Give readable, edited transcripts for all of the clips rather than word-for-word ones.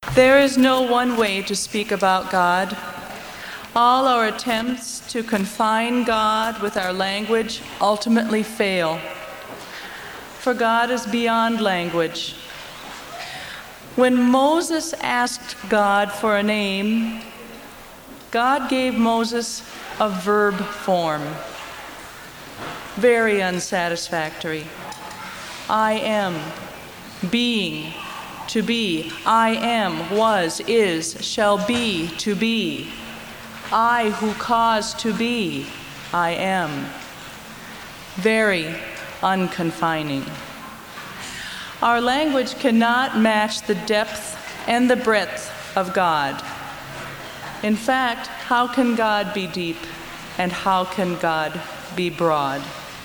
There is no one way to speak about God. All our attempts to confine God with our language ultimately fail. For God is beyond language. When Moses asked God for a name, God gave Moses a verb form. Very unsatisfactory. I am, being, to be. I am, was, is, shall be, to be. I who caused to be, I am. Very unconfining. Our language cannot match the depth and the breadth of God. In fact, how can God be deep and how can God be broad?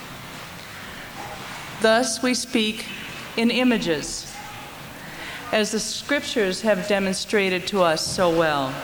Thus we speak in images, as the scriptures have demonstrated to us so well.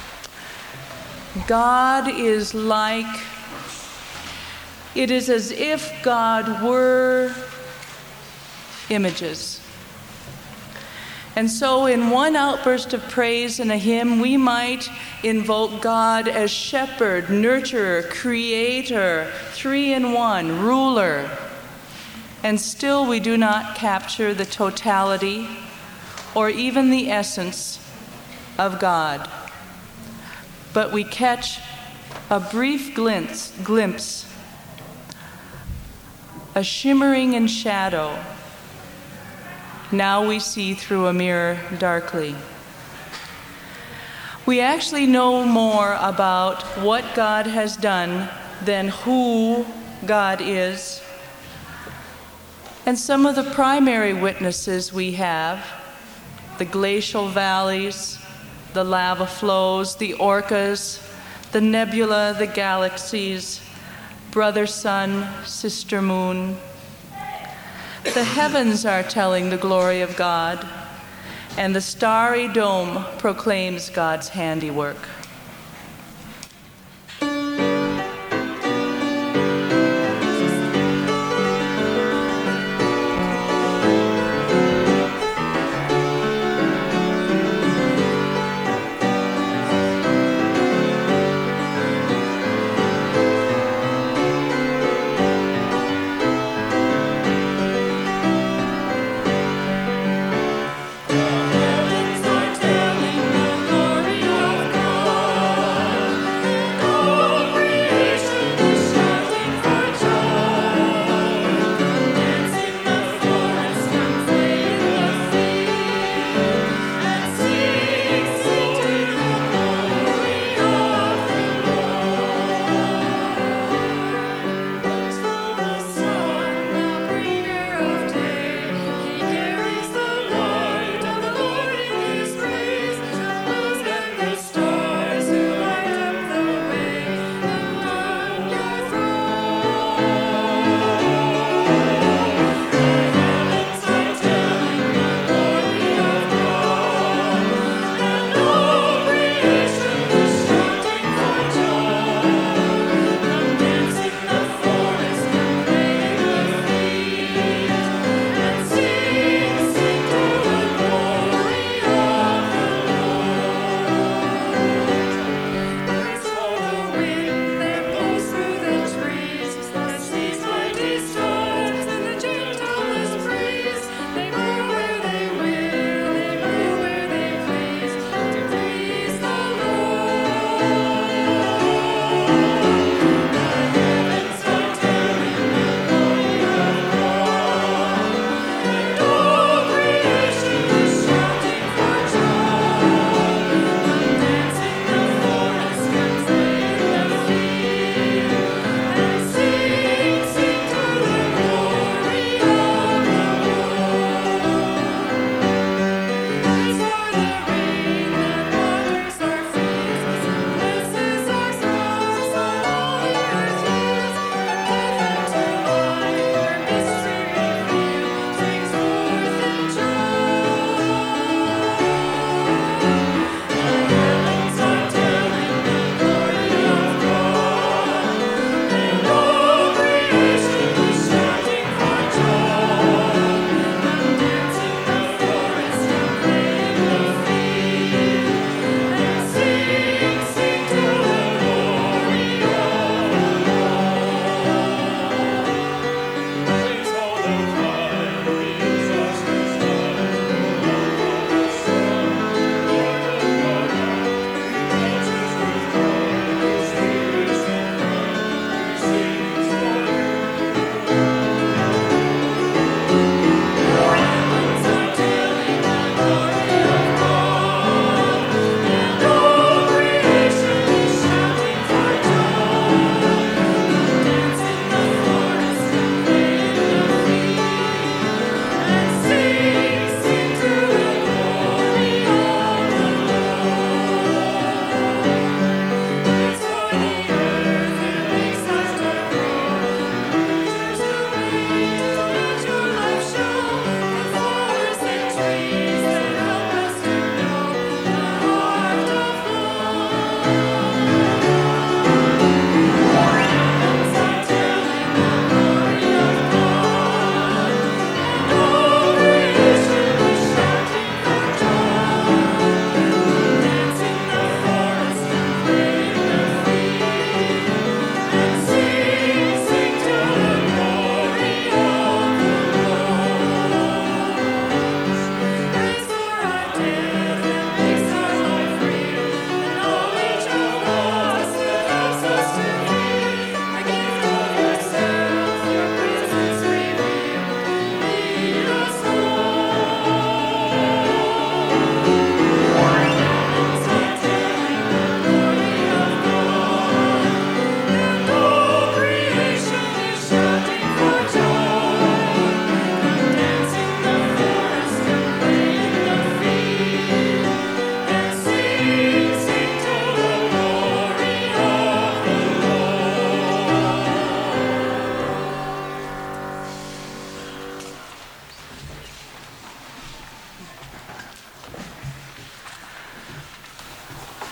God is like, it is as if God were images. And so in one outburst of praise in a hymn, we might invoke God as shepherd, nurturer, creator, three-in-one, ruler. And still we do not capture the totality or even the essence of God. But we catch a brief glimpse, a shimmering in shadow. Now we see through a mirror darkly. We actually know more about what God has done than who God is. And some of the primary witnesses we have, the glacial valleys, the lava flows, the orcas, the nebula, the galaxies, brother sun, sister moon. The heavens are telling the glory of God, and the starry dome proclaims God's handiwork. The heavens are telling the glory of God.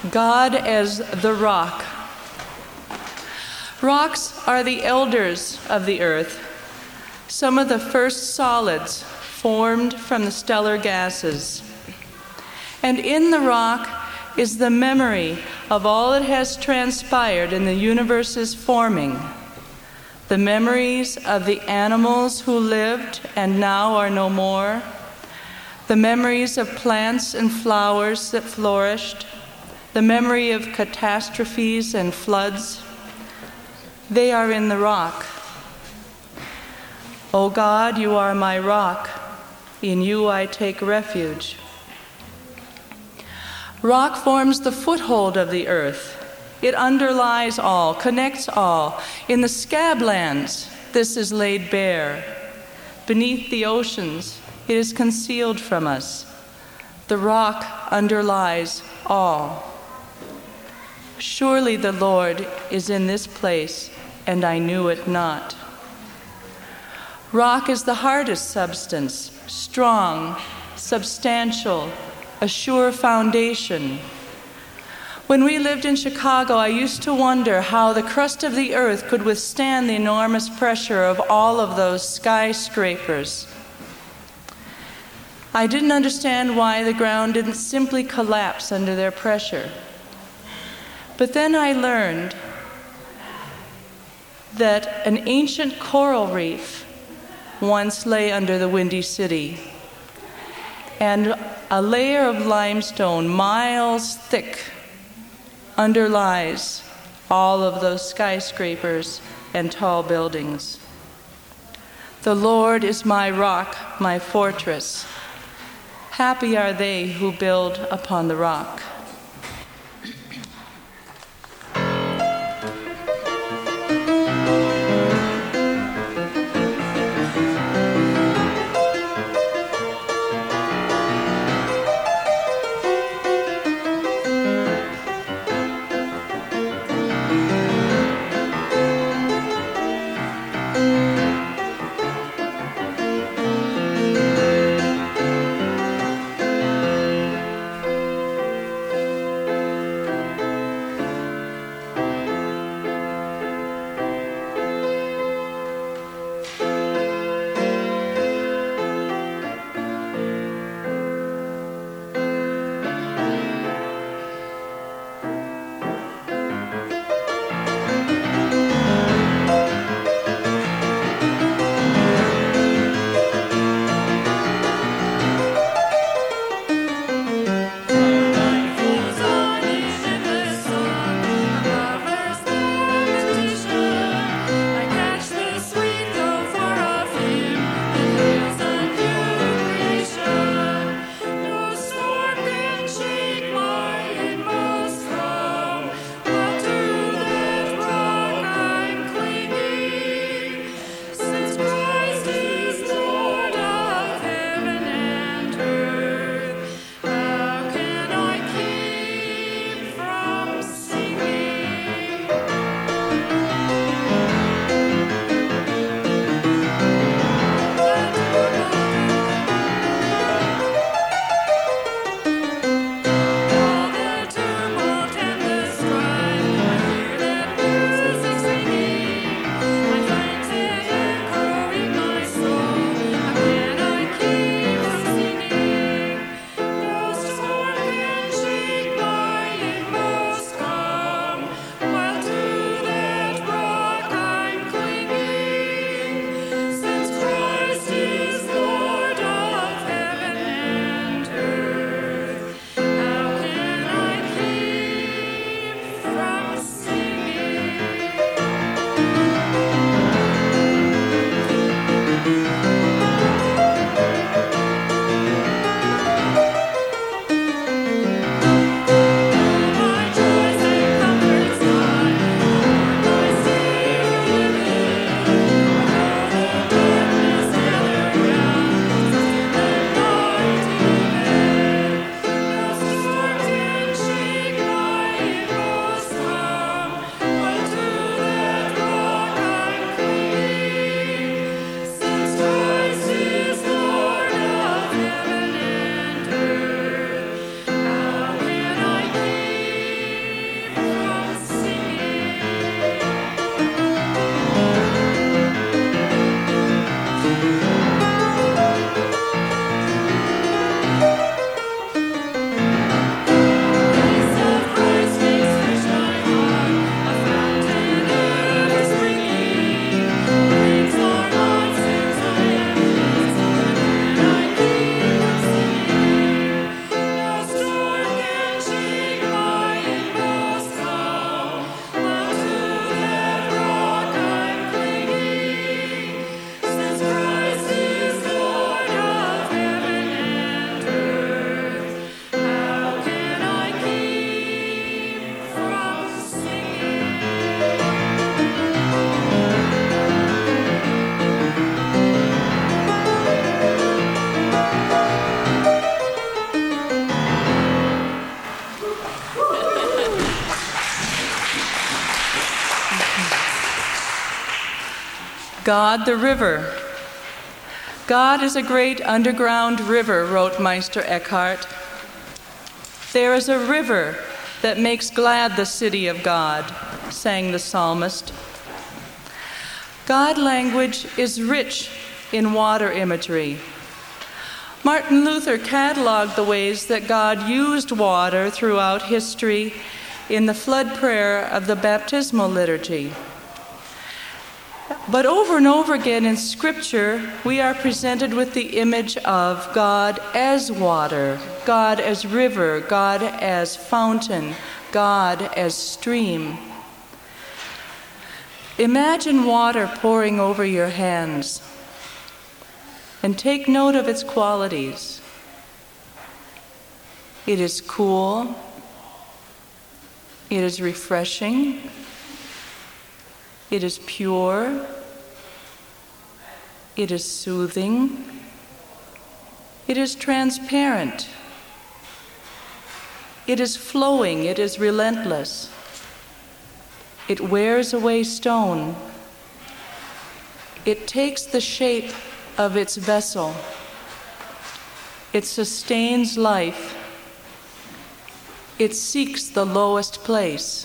God as the rock. Rocks are the elders of the earth, some of the first solids formed from the stellar gases. And in the rock is the memory of all that has transpired in the universe's forming, the memories of the animals who lived and now are no more, the memories of plants and flowers that flourished, the memory of catastrophes and floods. They are in the rock. O God, you are my rock. In you I take refuge. Rock forms the foothold of the earth. It underlies all, connects all. In the scablands, this is laid bare. Beneath the oceans, it is concealed from us. The rock underlies all. Surely the Lord is in this place, and I knew it not. Rock is the hardest substance, strong, substantial, a sure foundation. When we lived in Chicago, I used to wonder how the crust of the earth could withstand the enormous pressure of all of those skyscrapers. I didn't understand why the ground didn't simply collapse under their pressure. But then I learned that an ancient coral reef once lay under the Windy City, and a layer of limestone miles thick underlies all of those skyscrapers and tall buildings. The Lord is my rock, my fortress. Happy are they who build upon the rock. God the river. God is a great underground river, wrote Meister Eckhart. There is a river that makes glad the city of God, sang the psalmist. God language is rich in water imagery. Martin Luther cataloged the ways that God used water throughout history in the flood prayer of the baptismal liturgy. But over and over again in Scripture, we are presented with the image of God as water, God as river, God as fountain, God as stream. Imagine water pouring over your hands and take note of its qualities. It is cool, it is refreshing, it is pure, it is soothing, it is transparent, it is flowing, it is relentless, it wears away stone, it takes the shape of its vessel, it sustains life, it seeks the lowest place.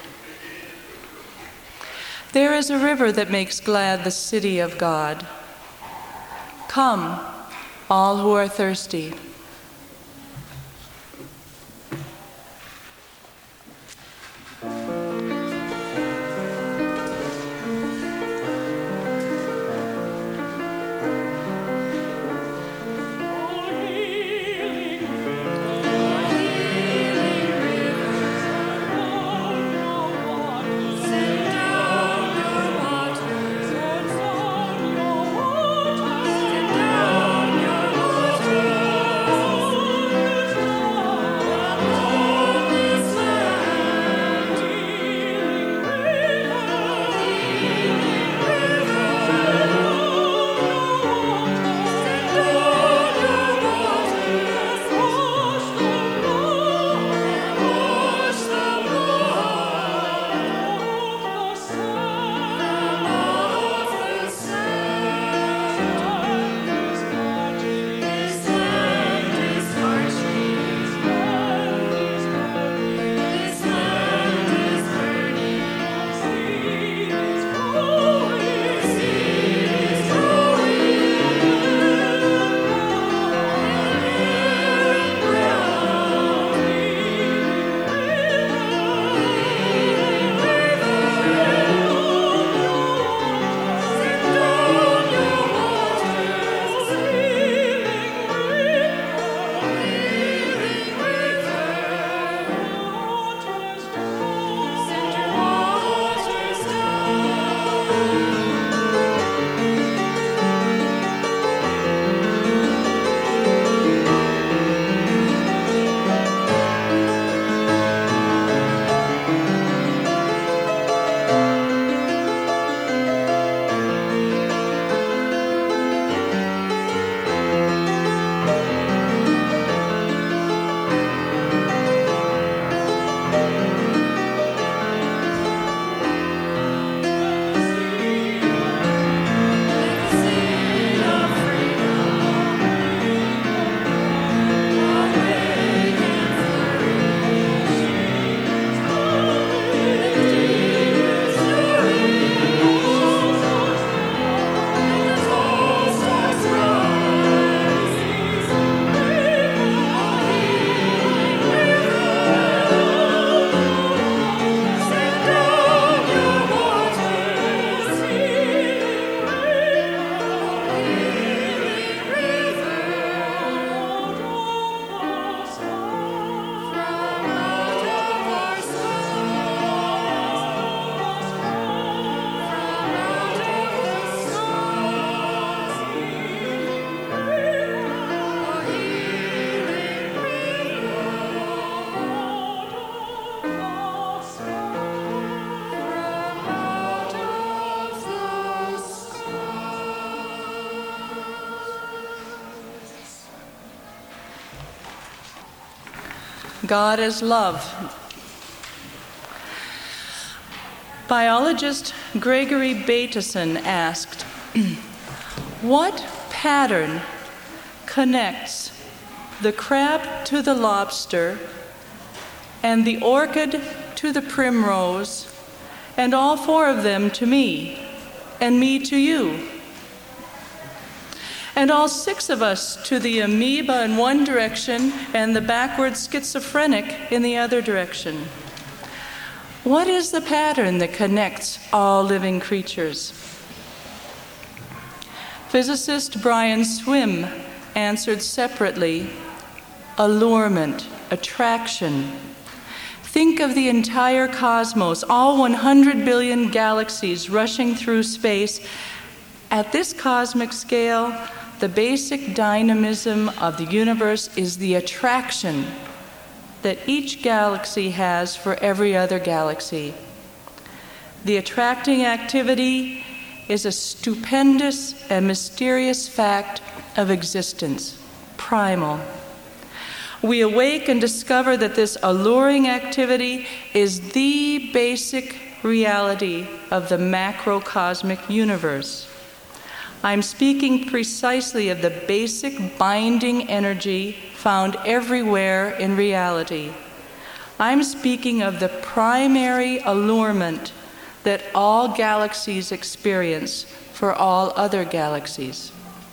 There is a river that makes glad the city of God. Come, all who are thirsty. God as love. Biologist Gregory Bateson asked, What pattern connects the crab to the lobster and the orchid to the primrose and all four of them to me and me to you? And all six of us to the amoeba in one direction and the backward schizophrenic in the other direction. What is the pattern that connects all living creatures? Physicist Brian Swimme answered separately, allurement, attraction. Think of the entire cosmos, all 100 billion galaxies rushing through space. At this cosmic scale, the basic dynamism of the universe is the attraction that each galaxy has for every other galaxy. The attracting activity is a stupendous and mysterious fact of existence, primal. We awake and discover that this alluring activity is the basic reality of the macrocosmic universe. I'm speaking precisely of the basic binding energy found everywhere in reality. I'm speaking of the primary allurement that all galaxies experience for all other galaxies.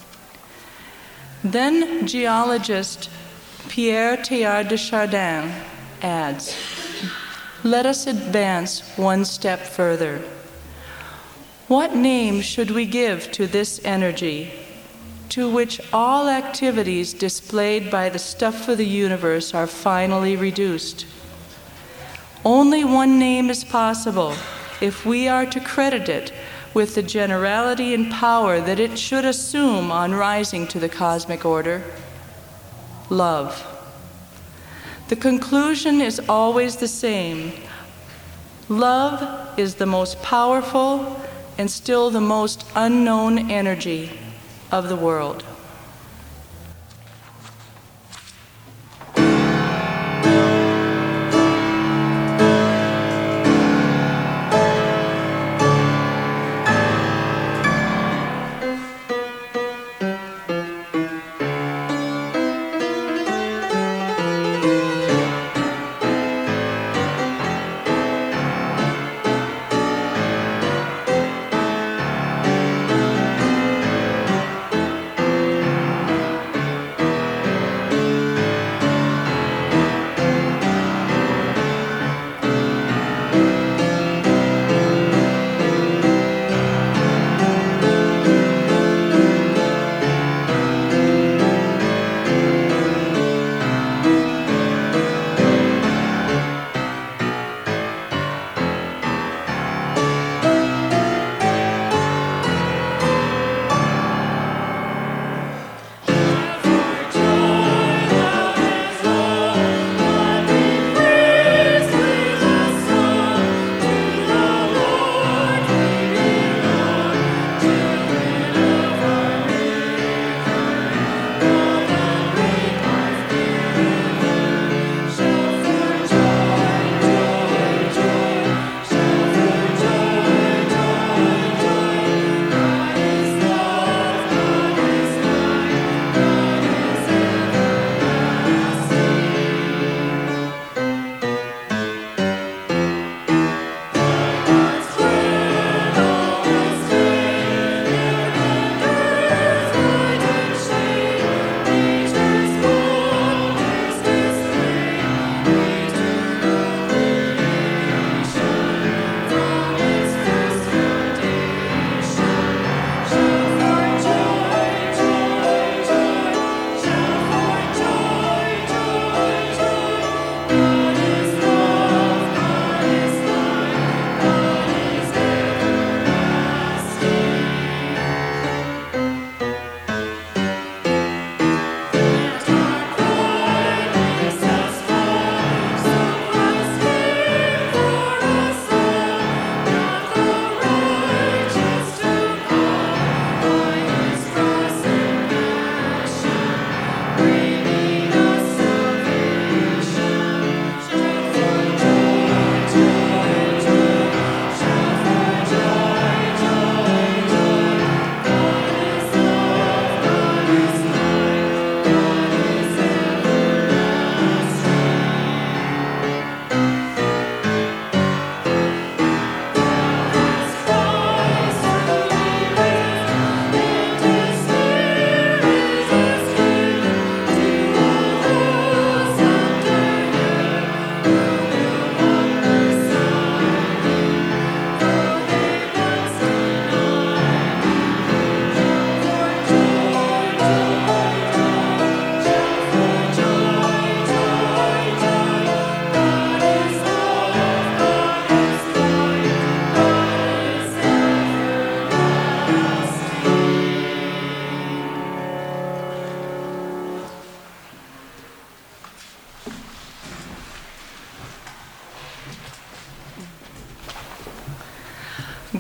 Then geologist Pierre Teilhard de Chardin adds, let us advance one step further. What name should we give to this energy, to which all activities displayed by the stuff of the universe are finally reduced? Only one name is possible if we are to credit it with the generality and power that it should assume on rising to the cosmic order: love. The conclusion is always the same. Love is the most powerful and still the most unknown energy of the world.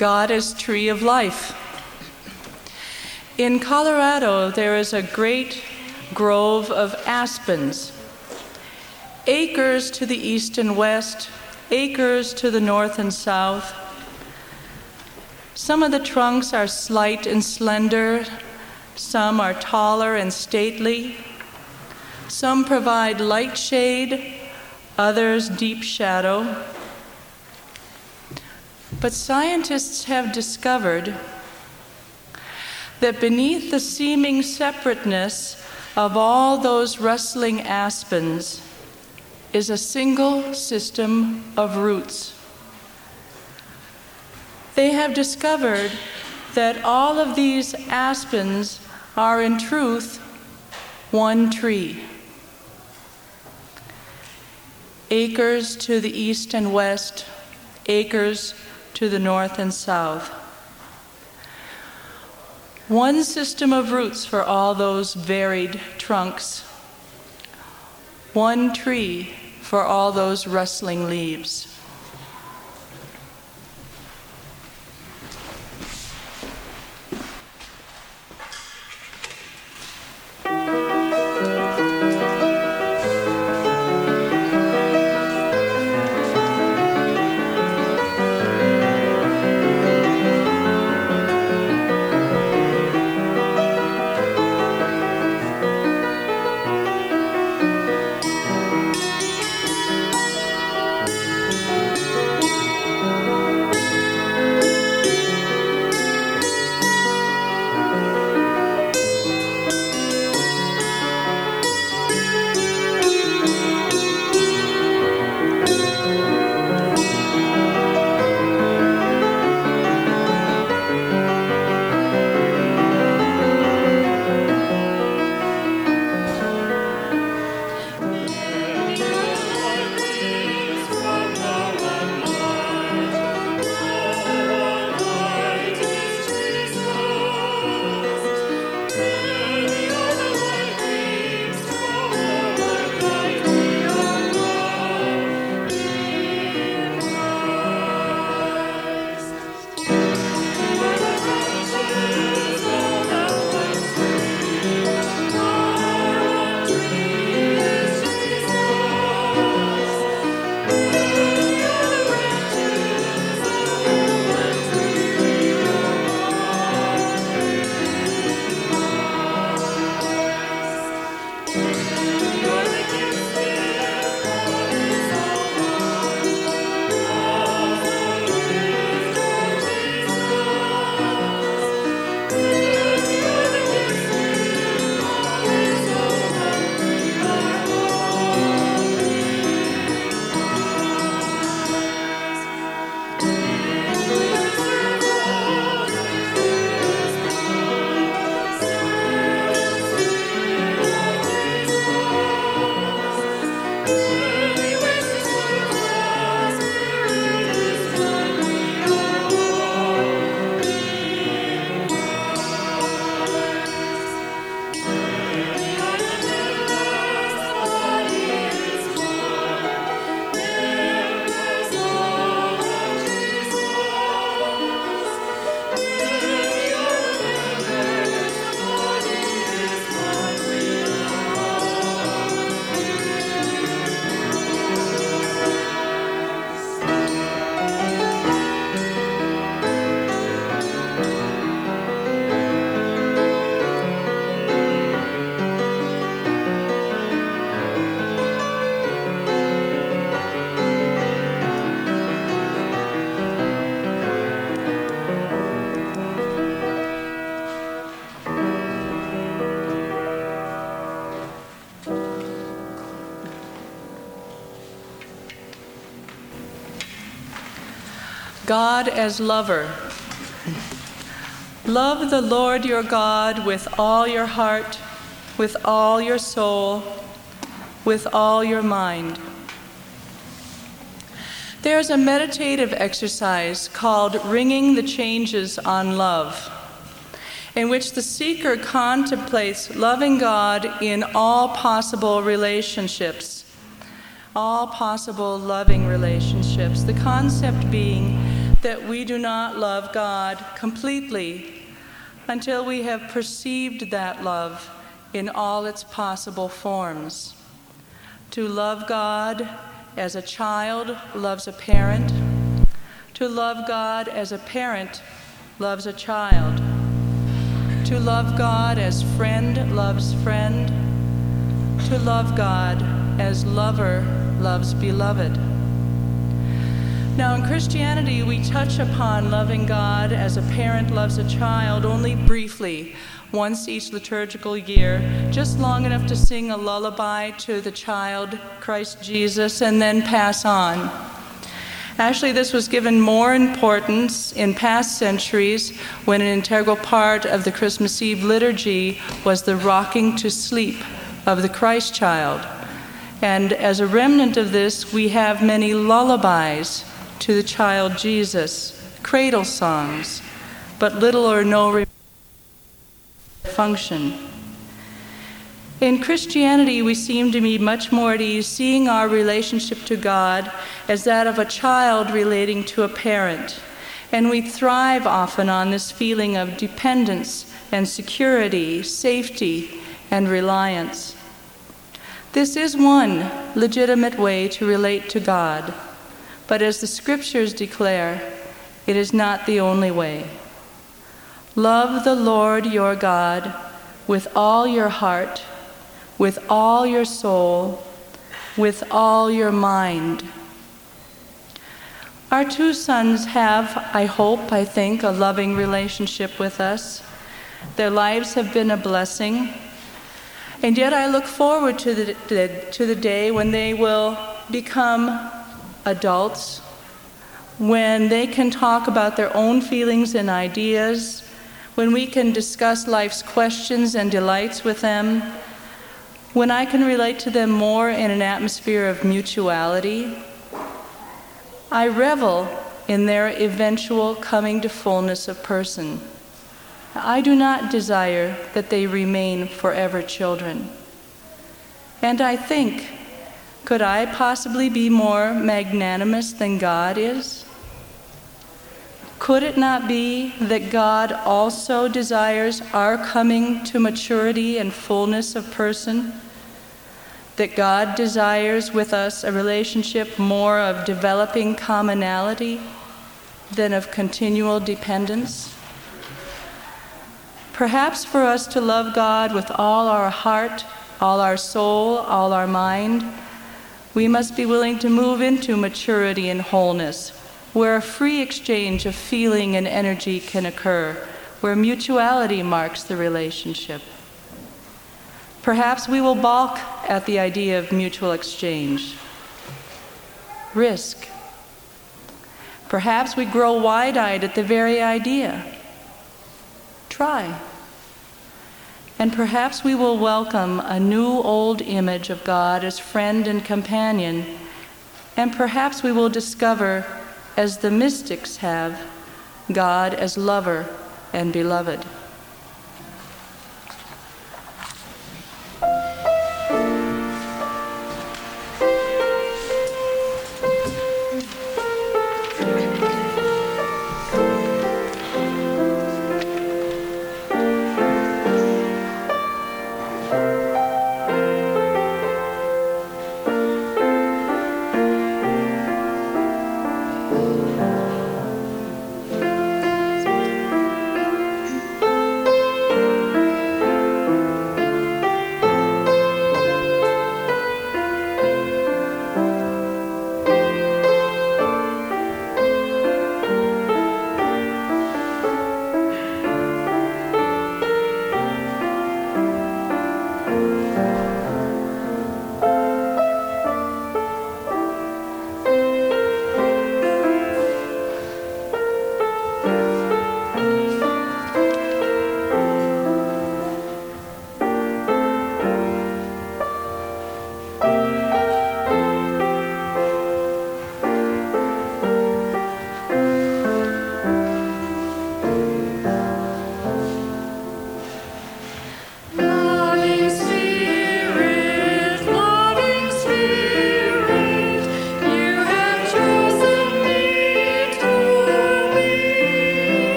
God as tree of life. In Colorado, there is a great grove of aspens, acres to the east and west, acres to the north and south. Some of the trunks are slight and slender, some are taller and stately. Some provide light shade, others deep shadow. But scientists have discovered that beneath the seeming separateness of all those rustling aspens is a single system of roots. They have discovered that all of these aspens are in truth one tree. Acres to the east and west, acres to the north and south. One system of roots for all those varied trunks. One tree for all those rustling leaves. God as lover. Love the Lord your God with all your heart, with all your soul, with all your mind. There's a meditative exercise called Ringing the Changes on Love, in which the seeker contemplates loving God in all possible relationships, all possible loving relationships. The concept being that we do not love God completely until we have perceived that love in all its possible forms. To love God as a child loves a parent, to love God as a parent loves a child, to love God as friend loves friend, to love God as lover loves beloved. Now, in Christianity, we touch upon loving God as a parent loves a child only briefly, once each liturgical year, just long enough to sing a lullaby to the child, Christ Jesus, and then pass on. Actually, this was given more importance in past centuries when an integral part of the Christmas Eve liturgy was the rocking to sleep of the Christ child. And as a remnant of this, we have many lullabies to the child Jesus, cradle songs, but little or no function. In Christianity, we seem to be much more at ease seeing our relationship to God as that of a child relating to a parent, and we thrive often on this feeling of dependence and security, safety, and reliance. This is one legitimate way to relate to God, but as the Scriptures declare, it is not the only way. Love the Lord your God with all your heart, with all your soul, with all your mind. Our two sons have, I think, a loving relationship with us. Their lives have been a blessing. And yet I look forward to the day when they will become adults, when they can talk about their own feelings and ideas, when we can discuss life's questions and delights with them, when I can relate to them more in an atmosphere of mutuality. I revel in their eventual coming to fullness of person. I do not desire that they remain forever children. And I think, could I possibly be more magnanimous than God is? Could it not be that God also desires our coming to maturity and fullness of person? That God desires with us a relationship more of developing commonality than of continual dependence? Perhaps for us to love God with all our heart, all our soul, all our mind, we must be willing to move into maturity and wholeness, where a free exchange of feeling and energy can occur, where mutuality marks the relationship. Perhaps we will balk at the idea of mutual exchange. Risk. Perhaps we grow wide-eyed at the very idea. Try. And perhaps we will welcome a new old image of God as friend and companion, and perhaps we will discover, as the mystics have, God as lover and beloved.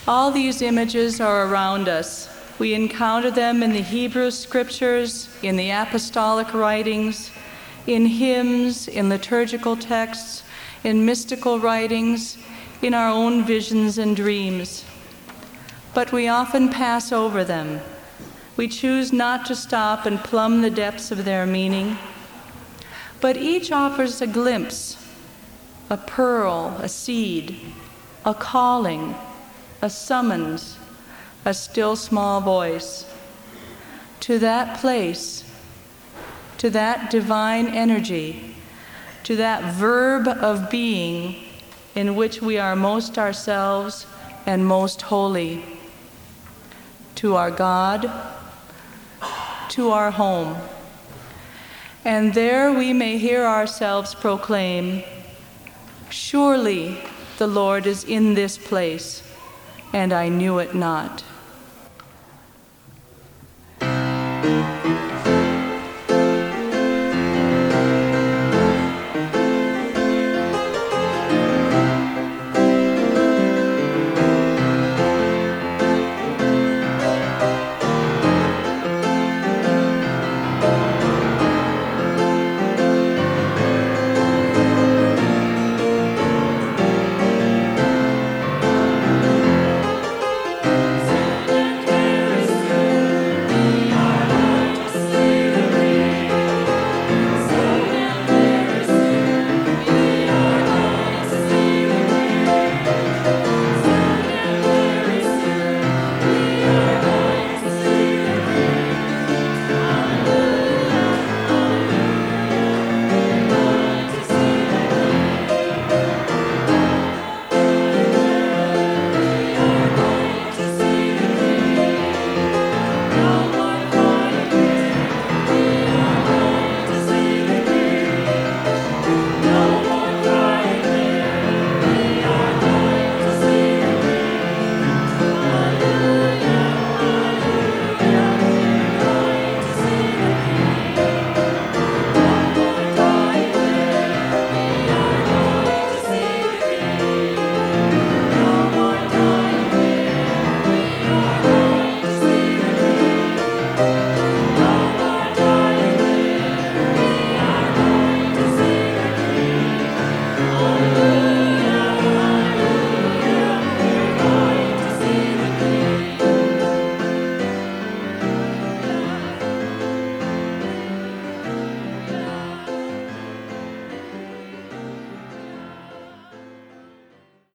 All these images are around us. We encounter them in the Hebrew scriptures, in the apostolic writings, in hymns, in liturgical texts, in mystical writings, in our own visions and dreams. But we often pass over them. We choose not to stop and plumb the depths of their meaning. But each offers a glimpse, a pearl, a seed, a calling, a summons, a still small voice, to that place, to that divine energy, to that verb of being in which we are most ourselves and most holy, to our God, to our home. And there we may hear ourselves proclaim, "Surely the Lord is in this place, and I knew it not."